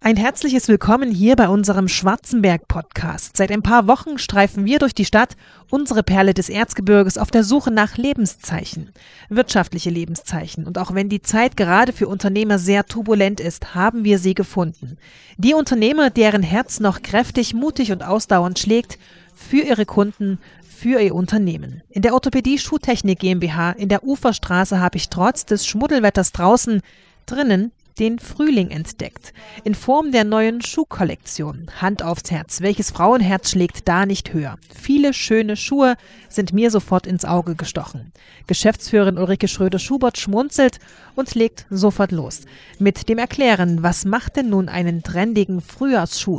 Ein herzliches Willkommen hier bei unserem Schwarzenberg-Podcast. Seit ein paar Wochen streifen wir durch die Stadt, unsere Perle des Erzgebirges, auf der Suche nach Lebenszeichen, wirtschaftliche Lebenszeichen. Und auch wenn die Zeit gerade für Unternehmer sehr turbulent ist, haben wir sie gefunden. Die Unternehmer, deren Herz noch kräftig, mutig und ausdauernd schlägt, für ihre Kunden, für ihr Unternehmen. In der Orthopädie Schuhtechnik GmbH in der Uferstraße habe ich trotz des Schmuddelwetters draußen drinnen den Frühling entdeckt, in Form der neuen Schuhkollektion. Hand aufs Herz, welches Frauenherz schlägt da nicht höher? Viele schöne Schuhe sind mir sofort ins Auge gestochen. Geschäftsführerin Ulrike Schröder-Schubert schmunzelt und legt sofort los. Mit dem Erklären, was macht denn nun einen trendigen Frühjahrsschuh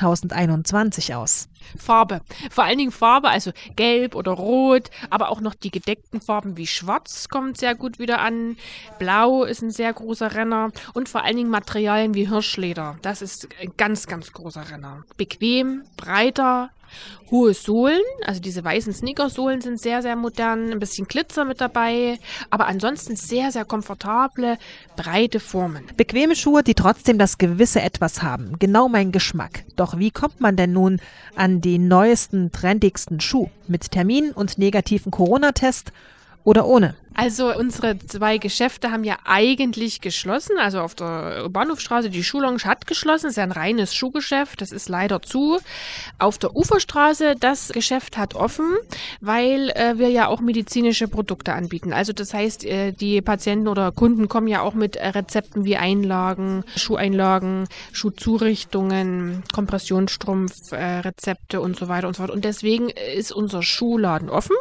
2021 aus? Farbe. Vor allen Dingen Farbe, also gelb oder rot, aber auch noch die gedeckten Farben wie schwarz kommt sehr gut wieder an. Blau ist ein sehr großer Renner und vor allen Dingen Materialien wie Hirschleder. Das ist ein ganz, ganz großer Renner. Bequem, breiter, hohe Sohlen, also diese weißen Sneakersohlen sind sehr, sehr modern, ein bisschen Glitzer mit dabei, aber ansonsten sehr, sehr komfortable, breite Formen. Bequeme Schuhe, die trotzdem das gewisse Etwas haben. Genau mein Geschmack. Doch wie kommt man denn nun an den neuesten, trendigsten Schuh? Mit Termin und negativen Corona-Test oder ohne? Also unsere 2 Geschäfte haben ja eigentlich geschlossen, also auf der Bahnhofstraße, die Schuhlounge hat geschlossen, das ist ja ein reines Schuhgeschäft, das ist leider zu. Auf der Uferstraße, das Geschäft hat offen, weil wir ja auch medizinische Produkte anbieten. Also das heißt, die Patienten oder Kunden kommen ja auch mit Rezepten wie Einlagen, Schuheinlagen, Schuhzurichtungen, Kompressionsstrumpf, Rezepte und so weiter und so fort. Und deswegen ist unser Schuhladen offen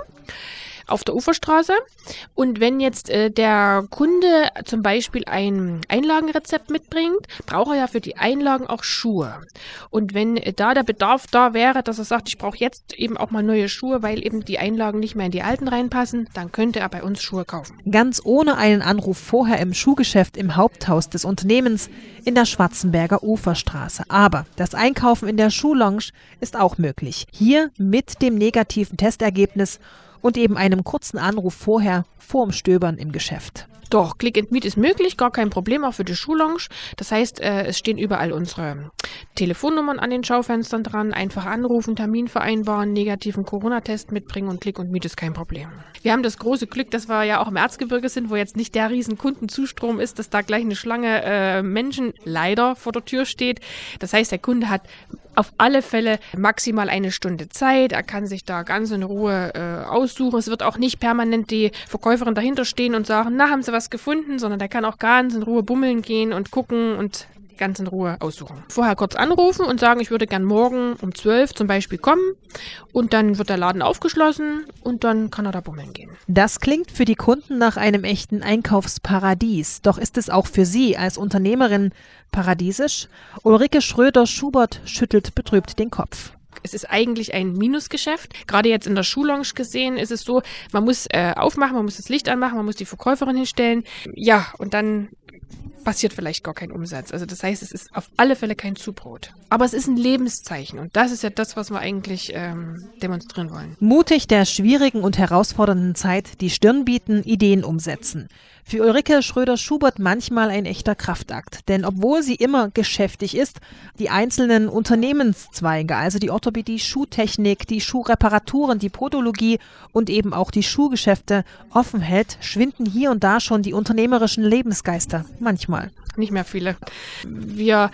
auf der Uferstraße. Und wenn jetzt der Kunde zum Beispiel ein Einlagenrezept mitbringt, braucht er ja für die Einlagen auch Schuhe. Und wenn da der Bedarf da wäre, dass er sagt, ich brauche jetzt eben auch mal neue Schuhe, weil eben die Einlagen nicht mehr in die alten reinpassen, dann könnte er bei uns Schuhe kaufen. Ganz ohne einen Anruf vorher im Schuhgeschäft im Haupthaus des Unternehmens in der Schwarzenberger Uferstraße. Aber das Einkaufen in der Schuhlounge ist auch möglich. Hier mit dem negativen Testergebnis und eben einem kurzen Anruf vorher, vorm Stöbern im Geschäft. Doch, Click and Meet ist möglich, gar kein Problem, auch für die Schuhlounge. Das heißt, es stehen überall unsere Telefonnummern an den Schaufenstern dran. Einfach anrufen, Termin vereinbaren, negativen Corona-Test mitbringen und Click and Meet ist kein Problem. Wir haben das große Glück, dass wir ja auch im Erzgebirge sind, wo jetzt nicht der riesen Kundenzustrom ist, dass da gleich eine Schlange Menschen leider vor der Tür steht. Das heißt, der Kunde hat auf alle Fälle maximal 1 Stunde Zeit. Er kann sich da ganz in Ruhe aussuchen. Es wird auch nicht permanent die Verkäuferin dahinter stehen und sagen, na, haben Sie was gefunden? Sondern der kann auch ganz in Ruhe bummeln gehen und gucken und ganz in Ruhe aussuchen. Vorher kurz anrufen und sagen, ich würde gern morgen um 12 zum Beispiel kommen und dann wird der Laden aufgeschlossen und dann kann er da bummeln gehen. Das klingt für die Kunden nach einem echten Einkaufsparadies. Doch ist es auch für Sie als Unternehmerin paradiesisch? Ulrike Schröder-Schubert schüttelt betrübt den Kopf. Es ist eigentlich ein Minusgeschäft. Gerade jetzt in der Schuhlounge gesehen ist es so, man muss aufmachen, man muss das Licht anmachen, man muss die Verkäuferin hinstellen. Ja, und dann passiert vielleicht gar kein Umsatz. Also das heißt, es ist auf alle Fälle kein Zubrot. Aber es ist ein Lebenszeichen und das ist ja das, was wir eigentlich demonstrieren wollen. Mutig der schwierigen und herausfordernden Zeit die Stirn bieten, Ideen umsetzen. Für Ulrike Schröder-Schubert manchmal ein echter Kraftakt. Denn obwohl sie immer geschäftig ist, die einzelnen Unternehmenszweige, also die Orthopädie, Schuhtechnik, die Schuhreparaturen, die Podologie und eben auch die Schuhgeschäfte offen hält, schwinden hier und da schon die unternehmerischen Lebensgeister. Manchmal. Nicht mehr viele. Wir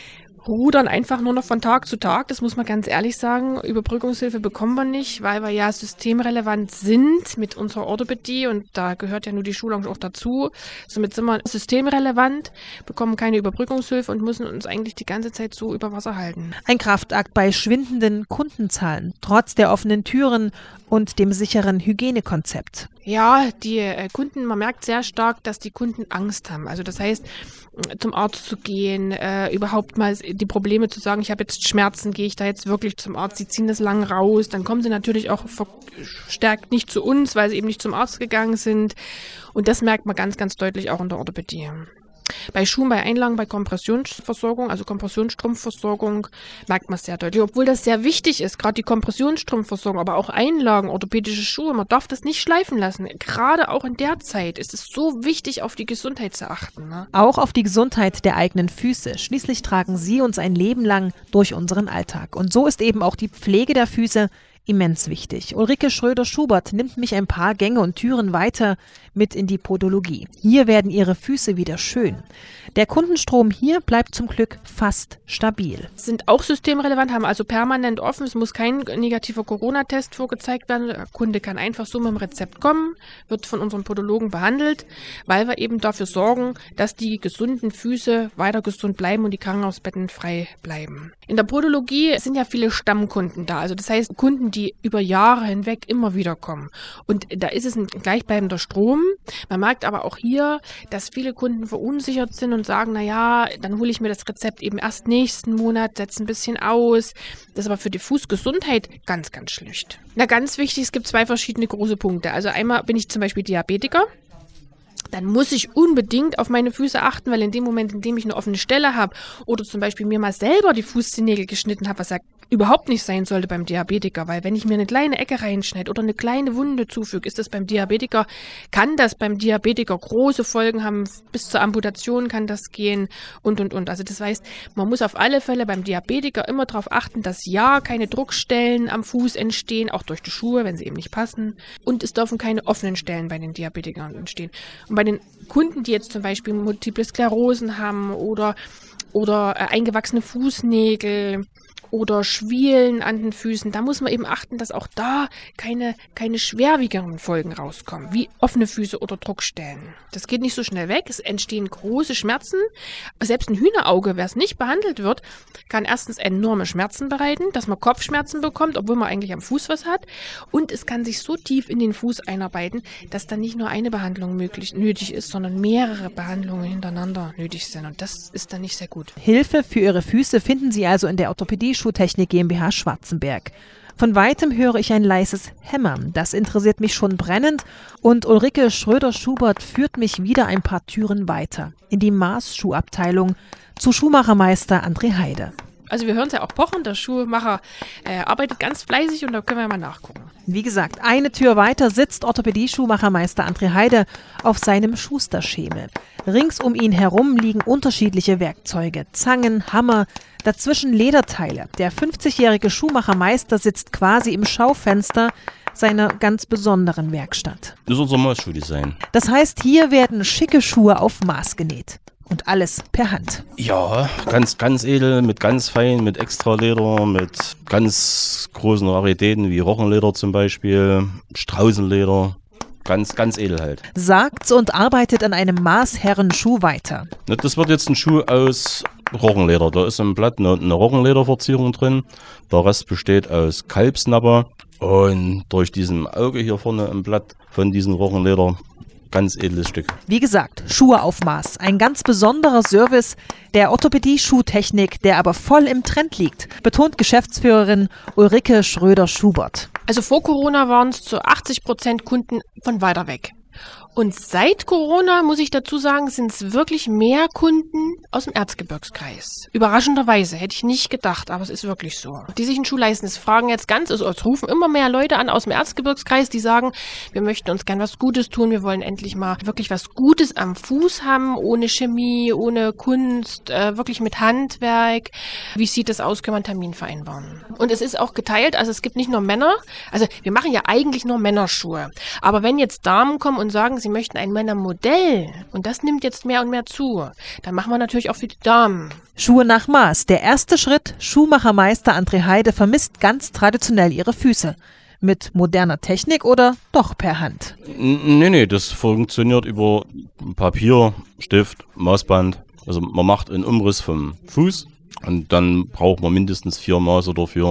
rudern einfach nur noch von Tag zu Tag, das muss man ganz ehrlich sagen. Überbrückungshilfe bekommen wir nicht, weil wir ja systemrelevant sind mit unserer Orthopädie und da gehört ja nur die Schuhlounge auch dazu. Somit sind wir systemrelevant, bekommen keine Überbrückungshilfe und müssen uns eigentlich die ganze Zeit so über Wasser halten. Ein Kraftakt bei schwindenden Kundenzahlen, trotz der offenen Türen und dem sicheren Hygienekonzept. Ja, die Kunden, man merkt sehr stark, dass die Kunden Angst haben. Also das heißt, zum Arzt zu gehen, überhaupt mal die Probleme zu sagen, ich habe jetzt Schmerzen, gehe ich da jetzt wirklich zum Arzt, sie ziehen das lang raus, dann kommen sie natürlich auch verstärkt nicht zu uns, weil sie eben nicht zum Arzt gegangen sind und das merkt man ganz, ganz deutlich auch in der Orthopädie. Bei Schuhen, bei Einlagen, bei Kompressionsversorgung, also Kompressionsstrumpfversorgung, merkt man es sehr deutlich. Obwohl das sehr wichtig ist, gerade die Kompressionsstrumpfversorgung, aber auch Einlagen, orthopädische Schuhe, man darf das nicht schleifen lassen. Gerade auch in der Zeit ist es so wichtig, auf die Gesundheit zu achten. Ne? Auch auf die Gesundheit der eigenen Füße. Schließlich tragen sie uns ein Leben lang durch unseren Alltag. Und so ist eben auch die Pflege der Füße immens wichtig. Ulrike Schröder-Schubert nimmt mich ein paar Gänge und Türen weiter mit in die Podologie. Hier werden ihre Füße wieder schön. Der Kundenstrom hier bleibt zum Glück fast stabil. Sind auch systemrelevant, haben also permanent offen. Es muss kein negativer Corona-Test vorgezeigt werden. Der Kunde kann einfach so mit dem Rezept kommen, wird von unserem Podologen behandelt, weil wir eben dafür sorgen, dass die gesunden Füße weiter gesund bleiben und die Krankenhausbetten frei bleiben. In der Podologie sind ja viele Stammkunden da, also das heißt Kunden, die über Jahre hinweg immer wieder kommen. Und da ist es ein gleichbleibender Strom. Man merkt aber auch hier, dass viele Kunden verunsichert sind und sagen, naja, dann hole ich mir das Rezept eben erst nächsten Monat, setze ein bisschen aus. Das ist aber für die Fußgesundheit ganz, ganz schlecht. Na, ganz wichtig, es gibt 2 verschiedene große Punkte. Also einmal bin ich zum Beispiel Diabetiker. Dann muss ich unbedingt auf meine Füße achten, weil in dem Moment, in dem ich eine offene Stelle habe oder zum Beispiel mir mal selber die Fußzehennägel geschnitten habe, was ja überhaupt nicht sein sollte beim Diabetiker, weil wenn ich mir eine kleine Ecke reinschneide oder eine kleine Wunde zufüge, ist das beim Diabetiker, kann das beim Diabetiker große Folgen haben, bis zur Amputation kann das gehen und. Also das heißt, man muss auf alle Fälle beim Diabetiker immer darauf achten, dass ja keine Druckstellen am Fuß entstehen, auch durch die Schuhe, wenn sie eben nicht passen, und es dürfen keine offenen Stellen bei den Diabetikern entstehen. Und bei den Kunden, die jetzt zum Beispiel Multiple Sklerosen haben oder eingewachsene Fußnägel oder Schwielen an den Füßen, da muss man eben achten, dass auch da keine schwerwiegenden Folgen rauskommen, wie offene Füße oder Druckstellen. Das geht nicht so schnell weg, es entstehen große Schmerzen. Selbst ein Hühnerauge, wer es nicht behandelt wird, kann erstens enorme Schmerzen bereiten, dass man Kopfschmerzen bekommt, obwohl man eigentlich am Fuß was hat. Und es kann sich so tief in den Fuß einarbeiten, dass dann nicht nur eine Behandlung nötig ist, sondern mehrere Behandlungen hintereinander nötig sind. Und das ist dann nicht sehr gut. Hilfe für Ihre Füße finden Sie also in der Orthopädie-Schuhtechnik GmbH Schwarzenberg. Von weitem höre ich ein leises Hämmern. Das interessiert mich schon brennend und Ulrike Schröder-Schubert führt mich wieder ein paar Türen weiter in die Maßschuhabteilung zu Schuhmachermeister André Heide. Also wir hören es ja auch pochen, der Schuhmacher arbeitet ganz fleißig und da können wir mal nachgucken. Wie gesagt, eine Tür weiter sitzt Orthopädie-Schuhmachermeister André Heide auf seinem Schusterschemel. Rings um ihn herum liegen unterschiedliche Werkzeuge, Zangen, Hammer, dazwischen Lederteile. Der 50-jährige Schuhmachermeister sitzt quasi im Schaufenster seiner ganz besonderen Werkstatt. Das ist unser Maßschuhdesign. Das heißt, hier werden schicke Schuhe auf Maß genäht. Und alles per Hand. Ja, ganz, ganz edel, mit ganz fein, mit Extraleder, mit ganz großen Raritäten wie Rochenleder zum Beispiel, Straußenleder. Ganz, ganz edel halt. Sagt und arbeitet an einem Maßherrenschuh weiter. Das wird jetzt ein Schuh aus Rochenleder. Da ist im Blatt eine Rochenlederverzierung drin. Der Rest besteht aus Kalbsnapper. Und durch diesen Auge hier vorne im Blatt von diesem Rochenleder, ganz edles Stück. Wie gesagt, Schuhe auf Maß. Ein ganz besonderer Service der Orthopädie-Schuhtechnik, der aber voll im Trend liegt, betont Geschäftsführerin Ulrike Schröder-Schubert. Also vor Corona waren es zu 80% Kunden von weiter weg. Und seit Corona, muss ich dazu sagen, sind es wirklich mehr Kunden aus dem Erzgebirgskreis. Überraschenderweise, hätte ich nicht gedacht, aber es ist wirklich so. Die sich einen Schuh leisten, es fragen jetzt es rufen immer mehr Leute an aus dem Erzgebirgskreis, die sagen, wir möchten uns gern was Gutes tun, wir wollen endlich mal wirklich was Gutes am Fuß haben, ohne Chemie, ohne Kunst, wirklich mit Handwerk. Wie sieht das aus, können wir einen Termin vereinbaren? Und es ist auch geteilt, also es gibt nicht nur Männer, also wir machen ja eigentlich nur Männerschuhe. Aber wenn jetzt Damen kommen und sagen, sie möchten ein Männermodell und das nimmt jetzt mehr und mehr zu, dann machen wir natürlich auch für die Damen. Schuhe nach Maß. Der erste Schritt, Schuhmachermeister André Heide vermisst ganz traditionell ihre Füße. Mit moderner Technik oder doch per Hand? Nee, das funktioniert über Papier, Stift, Maßband. Also man macht einen Umriss vom Fuß und dann braucht man mindestens 4 Maße dafür,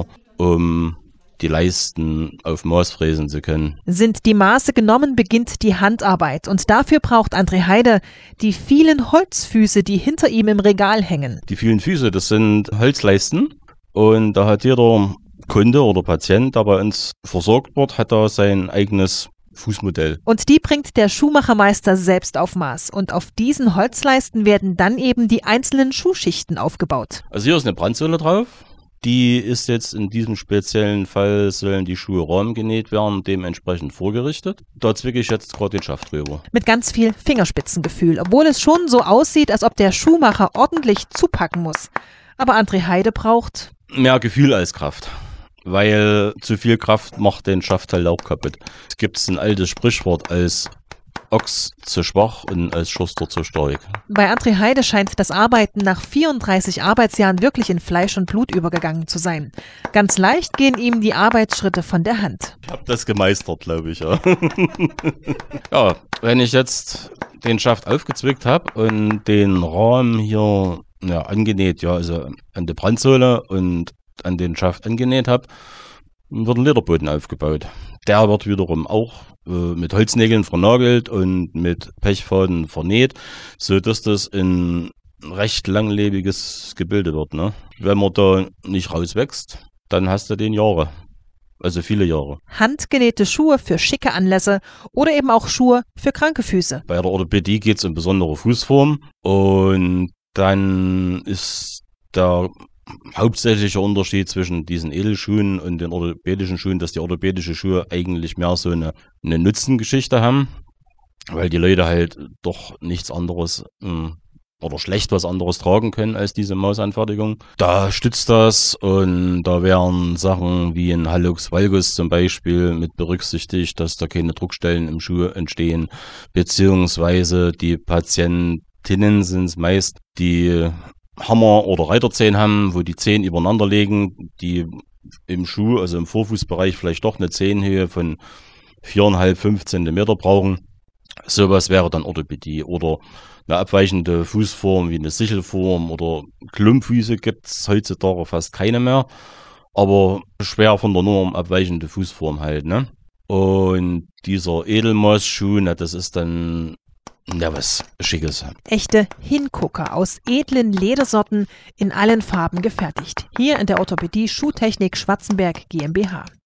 um die Leisten auf Maß fräsen zu können. Sind die Maße genommen, beginnt die Handarbeit. Und dafür braucht André Heide die vielen Holzfüße, die hinter ihm im Regal hängen. Die vielen Füße, das sind Holzleisten. Und da hat jeder Kunde oder Patient, der bei uns versorgt wird, hat da sein eigenes Fußmodell. Und die bringt der Schuhmachermeister selbst auf Maß. Und auf diesen Holzleisten werden dann eben die einzelnen Schuhschichten aufgebaut. Also hier ist eine Brandsohle drauf. Die ist jetzt in diesem speziellen Fall, sollen die Schuhe rahmgenäht werden, dementsprechend vorgerichtet. Da zwicke ich jetzt gerade den Schaft drüber. Mit ganz viel Fingerspitzengefühl, obwohl es schon so aussieht, als ob der Schuhmacher ordentlich zupacken muss. Aber André Heide braucht mehr Gefühl als Kraft, weil zu viel Kraft macht den Schaft halt auch kaputt. Es gibt ein altes Sprichwort, als Ochs zu schwach und als Schuster zu stark. Bei André Heide scheint das Arbeiten nach 34 Arbeitsjahren wirklich in Fleisch und Blut übergegangen zu sein. Ganz leicht gehen ihm die Arbeitsschritte von der Hand. Ich habe das gemeistert, glaube ich, ja. Ja, wenn ich jetzt den Schaft aufgezwickt habe und den Rahmen hier angenäht, also an die Brandsohle und an den Schaft angenäht habe, wird ein Lederboden aufgebaut. Der wird wiederum auch mit Holznägeln vernagelt und mit Pechfaden vernäht, sodass das ein recht langlebiges Gebilde wird. Ne? Wenn man da nicht rauswächst, dann hast du den Jahre. Also viele Jahre. Handgenähte Schuhe für schicke Anlässe oder eben auch Schuhe für kranke Füße. Bei der Orthopädie geht es um besondere Fußform und dann ist der hauptsächliche Unterschied zwischen diesen Edelschuhen und den orthopädischen Schuhen, dass die orthopädische Schuhe eigentlich mehr so eine Nutzengeschichte haben, weil die Leute halt doch nichts anderes oder schlecht was anderes tragen können als diese Mausanfertigung. Da stützt das und da wären Sachen wie ein Hallux valgus zum Beispiel mit berücksichtigt, dass da keine Druckstellen im Schuh entstehen, beziehungsweise die Patientinnen sind es meist, die Hammer- oder Reiterzehen haben, wo die Zehen übereinander liegen, die im Schuh, also im Vorfußbereich vielleicht doch eine Zehenhöhe von 4,5, 5 Zentimeter brauchen. Sowas wäre dann Orthopädie oder eine abweichende Fußform wie eine Sichelform oder Klumpfüße gibt es heutzutage fast keine mehr, aber schwer von der Norm abweichende Fußform halt, ne? Und dieser Edelmaßschuh, das ist dann was Schickes. Echte Hingucker aus edlen Ledersorten in allen Farben gefertigt. Hier in der Orthopädie Schuhtechnik Schwarzenberg GmbH.